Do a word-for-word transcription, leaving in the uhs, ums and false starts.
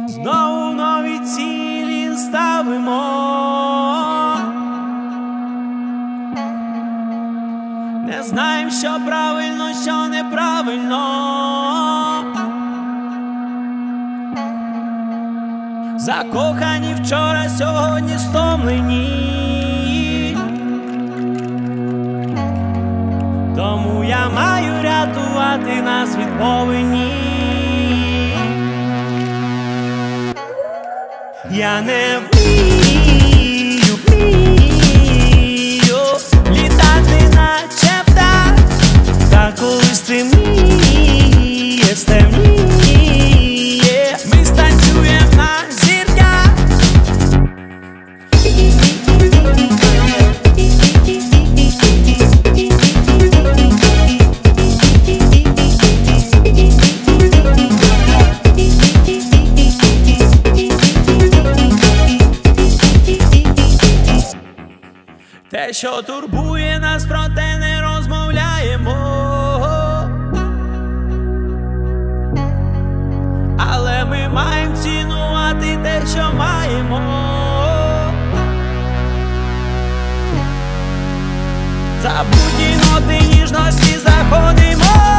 Знову нові цілі ставимо, не знаємо, що правильно, що неправильно. Закохані вчора, сьогодні стомлені, тому я маю рятувати нас від повені. Я не вмію, вмію літати наче птах, та коли стемніє, стемніє, ми станцюємо на зірках. Те, що турбує нас, проте не розмовляємо, але ми маємо цінувати те, що маємо. За будні ноти ніжності заходимо.